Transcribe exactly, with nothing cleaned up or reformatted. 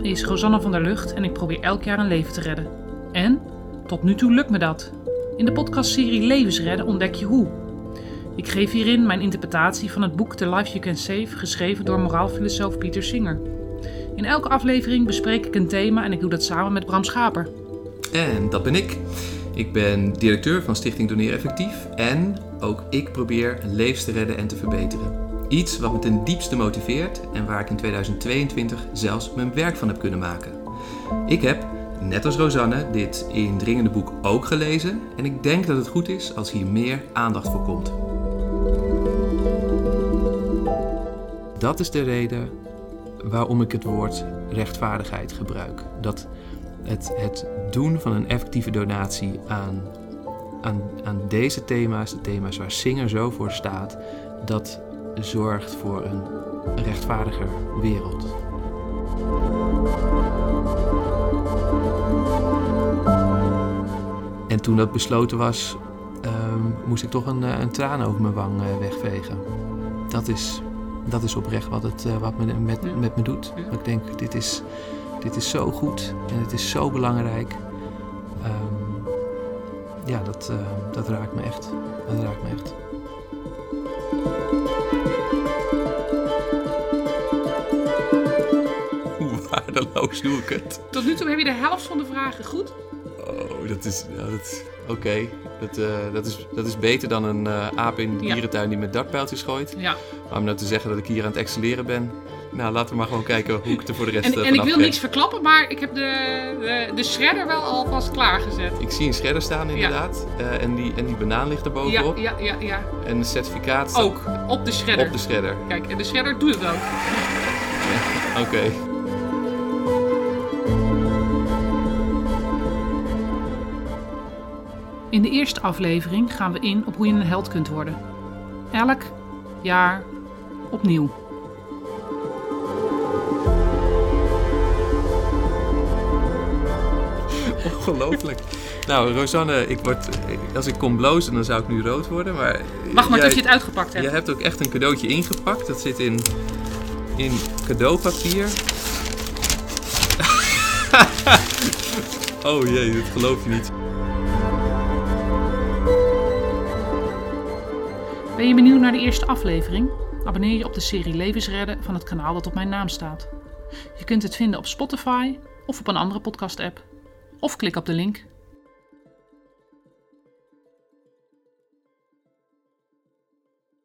is Rosanne van der Lucht en ik probeer elk jaar een leven te redden. En tot nu toe lukt me dat. In de podcastserie Levens redden ontdek je hoe. Ik geef hierin mijn interpretatie van het boek The Life You Can Save, geschreven door moraalfilosoof Peter Singer. In elke aflevering bespreek ik een thema en ik doe dat samen met Bram Schaper. En dat ben ik. Ik ben directeur van Stichting Doneer Effectief en ook ik probeer levens te redden en te verbeteren. Iets wat me ten diepste motiveert en waar ik in tweeduizend tweeëntwintig zelfs mijn werk van heb kunnen maken. Ik heb, net als Rosanne, dit indringende boek ook gelezen en ik denk dat het goed is als hier meer aandacht voor komt. Dat is de reden waarom ik het woord rechtvaardigheid gebruik. Dat het, het doen van een effectieve donatie aan, aan, aan deze thema's, de thema's waar Singer zo voor staat, dat zorgt voor een rechtvaardiger wereld. En toen dat besloten was, um, moest ik toch een, een traan over mijn wang uh, wegvegen. Dat is, dat is oprecht wat het uh, wat me, met, ja. met me doet. Ja. Ik denk, dit is, dit is zo goed en het is zo belangrijk. Um, ja, dat, uh, dat raakt me echt. Dat raakt me echt. Hoe waardeloos doe ik het? Tot nu toe heb je de helft van de vragen goed. Oh, dat is... Ja, dat, Oké, okay. dat, uh, dat, is, dat is beter dan een uh, aap in de ja. dierentuin die met dartpijltjes gooit. Ja. Maar om nou te zeggen dat ik hier aan het excelleren ben... Nou, laten we maar gewoon kijken hoe ik er voor de rest en, uh, En ik wil ben. niks verklappen, maar ik heb de, de, de shredder wel alvast klaargezet. Ik zie een shredder staan inderdaad. Ja. Uh, en, die, en die banaan ligt er bovenop. Ja, ja, ja, ja. En een certificaat staat ook op de shredder. Op de shredder. Kijk, en de shredder doet het ook. Oké. Okay. In de eerste aflevering gaan we in op hoe je een held kunt worden. Elk jaar opnieuw. Ongelooflijk. Nou, Rosanne, ik word, als ik kom blozen, dan zou ik nu rood worden. Maar Wacht maar jij, tot je het uitgepakt hebt. Je hebt ook echt een cadeautje ingepakt. Dat zit in, in cadeaupapier. Oh jee, dat geloof je niet. Ben je benieuwd naar de eerste aflevering? Abonneer je op de serie Levens redden van het kanaal dat op mijn naam staat. Je kunt het vinden op Spotify of op een andere podcast-app. Of klik op de link.